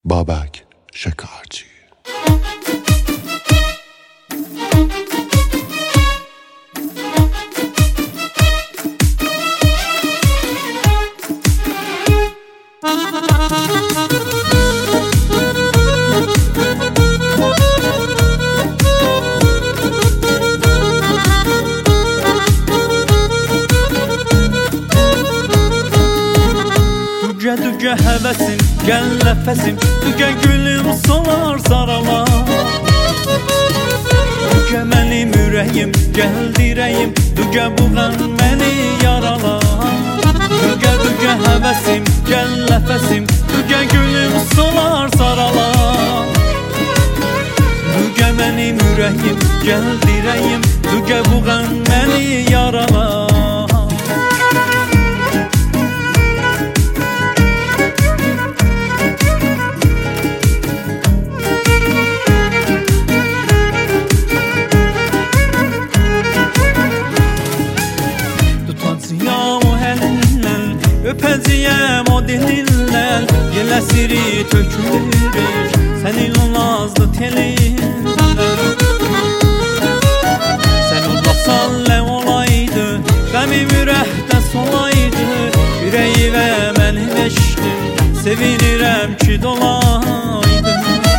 Babak Şekerci. Düge həvəsim, gəl nəfəsim, düge gülüm solar saralar. Düge mənim ürəyim, gəl dirəyim, düge buğan məni yaralar. Düge həvəsim, gəl nəfəsim, düge gülüm solar saralar. Düge mənim ürəyim, gəl dirəyim, düge buğan məni yaralar. Öpəcəyəm o dilinlər, yeləsiri tökülürük sənin o nazlı telinlər. Sən olmasan nə olaydı, qəmim ürəkdə solaydı. Ürəyi və mənim eşdim, sevinirəm ki dolaydı.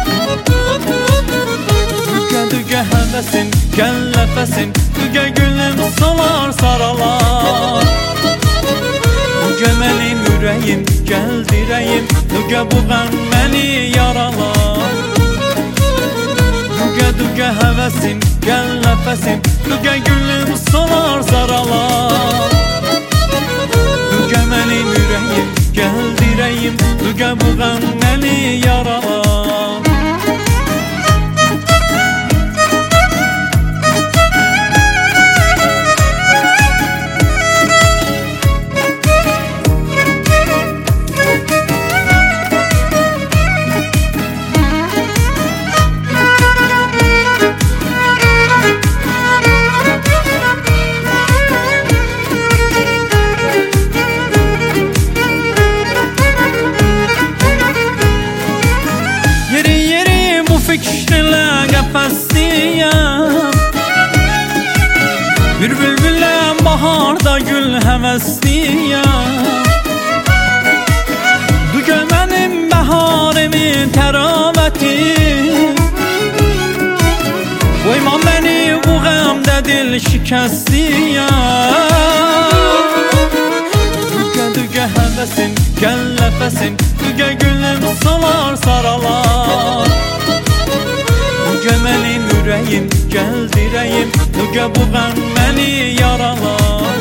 Düge həvəsim, gəl nəfəsim, düge gülüm solar saralar. Düge mənim ürəyim, gəl dirəyim, düge buğan məni yaralar. Düge həvəsim, gəl nəfəsim, düge gülüm solar saralar. Düge mənim ürəyim, gəl dirəyim, düge buğan məni yaralar. Fikirlə qəfəsliyəm, bir bülbüləm baharda gül həvəsliyəm. Düge mənim bəharimin təravətim, qoyma məni bu qəmdə dil şikəsliyəm. Düge həvəsim, gəl nəfəsim, düge gülüm solar saralar. Düge mənim ürəyim, gəl dirəyim, düge buğan məni yaralar.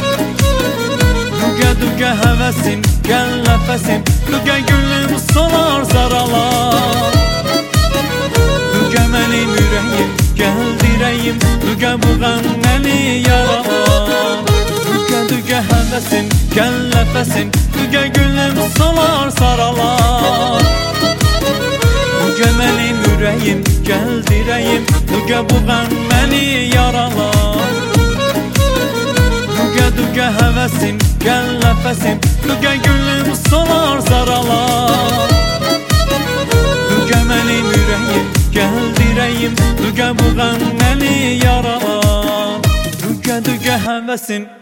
Düge həvəsim, gəl nəfəsim, düge gülüm solar saralar. Düge mənim ürəyim, gəl dirəyim, düge buğan məni yaralar. Düge həvəsim, gəl nəfəsim, düge gülüm solar saralar. Düge mənim ürəyim, gəl dirəyim, düge buğan məni yaralar. Düge həvəsim, gəl nəfəsim, düge gülüm solar saralar. Düge mənim ürəyim, gəl dirəyim, düge buğan məni yaralar. Düge həvəsim,